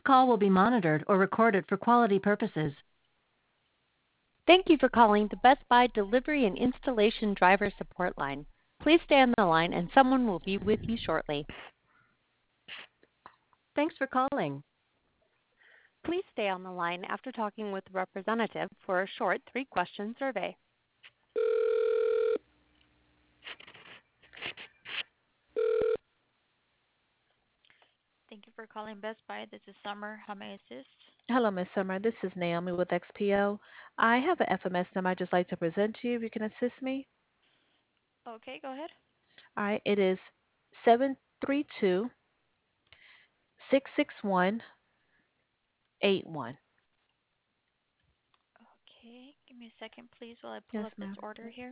call will be monitored or recorded for quality purposes. Thank you for calling the Best Buy Delivery and Installation Driver Support Line. Please stay on the line and someone will be with you shortly. Thanks for calling. Please stay on the line after talking with a representative for a short 3-question survey. Thank you for calling Best Buy. This is Summer. How may I assist? Hello, Miss Summer. This is Naomi with XPO. I have an FMS number I'd just like to present to you if you can assist me. Okay, go ahead. All right, it is 732-661-81. Okay, give me a second, please, while I pull Yes, up this ma'am. order here.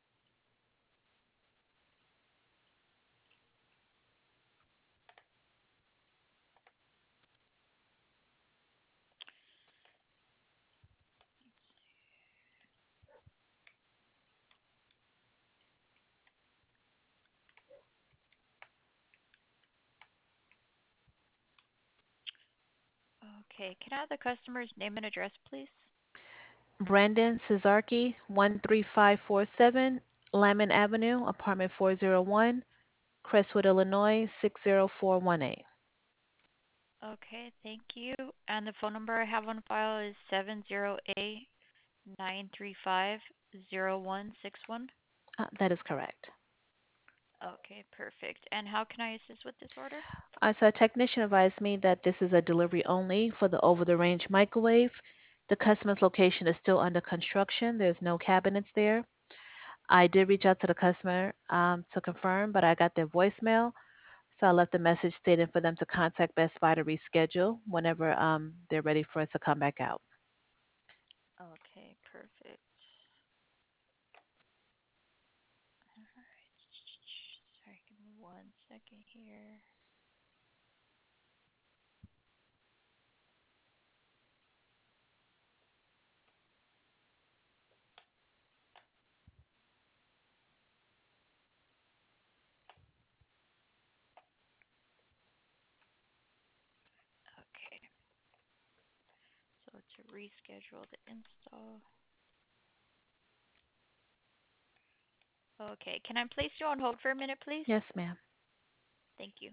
Okay, can I have the customer's name and address, please? Brandon Cesarki, 13547 Lyman Avenue, apartment 401, Crestwood, Illinois, 60418. Okay, thank you. And the phone number I have on file is 708-935-0161. That is correct. Okay, perfect. And how can I assist with this order? So a technician advised me that this is a delivery only for the over-the-range microwave. The customer's location is still under construction. There's no cabinets there. I did reach out to the customer to confirm, but I got their voicemail. So I left a message stating for them to contact Best Buy to reschedule whenever they're ready for us to come back out. Okay, perfect. All right. Sorry, give me 1 second here. Okay, so to reschedule the install. Okay, can I place you on hold for a minute, please? Yes, ma'am. Thank you.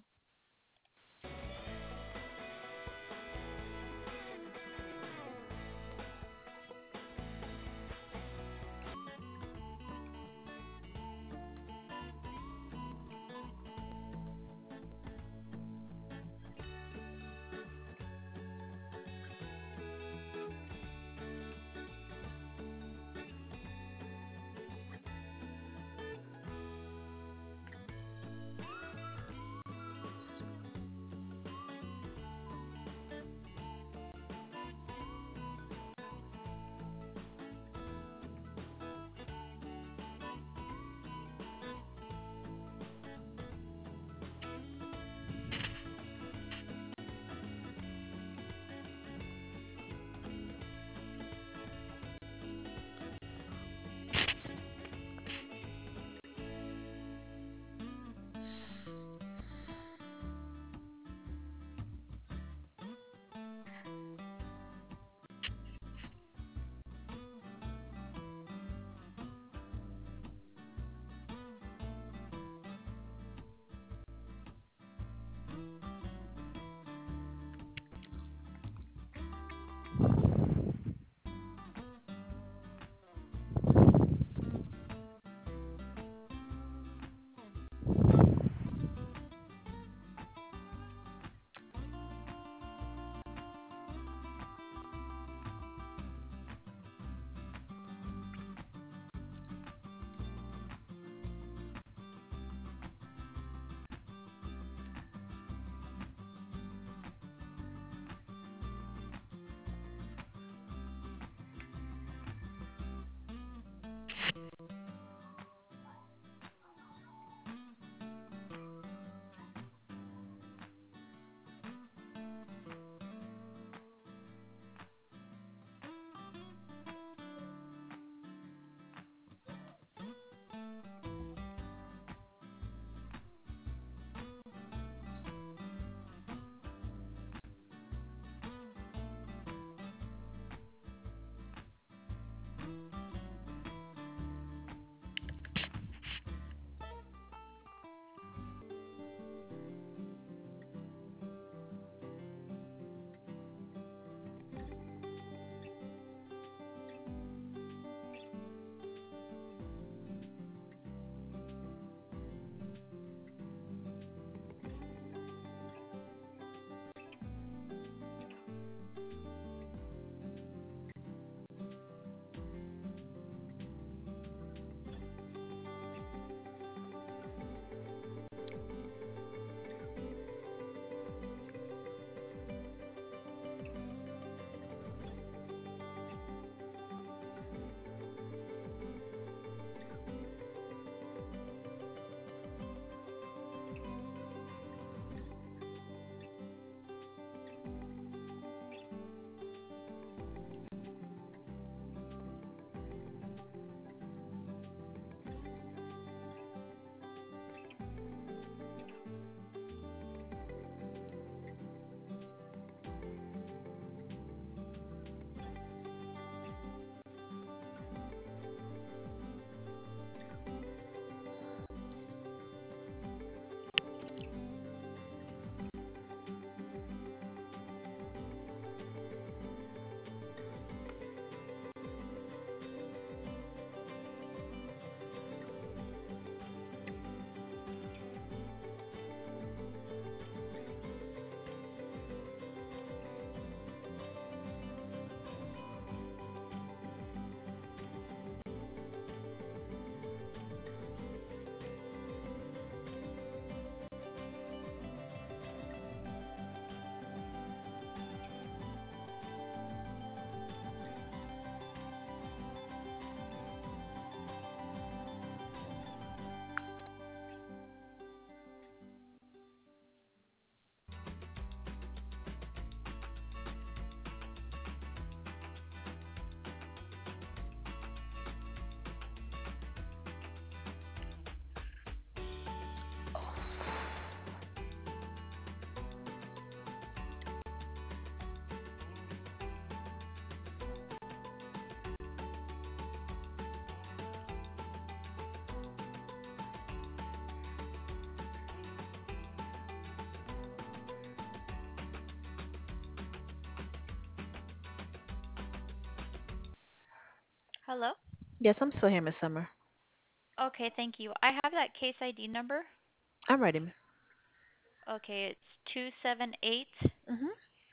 Hello? Yes, I'm still here, Miss Summer. Okay, thank you. I have that case ID number. I'm ready. Okay, it's 278 Mm-hmm.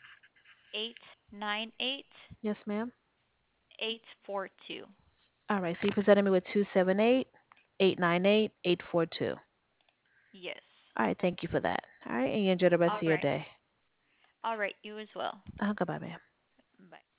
898 Yes, ma'am. 842. All right, so you presented me with 278-898-842. Yes. All right, thank you for that. All right, and you enjoy the rest All of your right. day. All right, you as well. Goodbye, ma'am. Bye.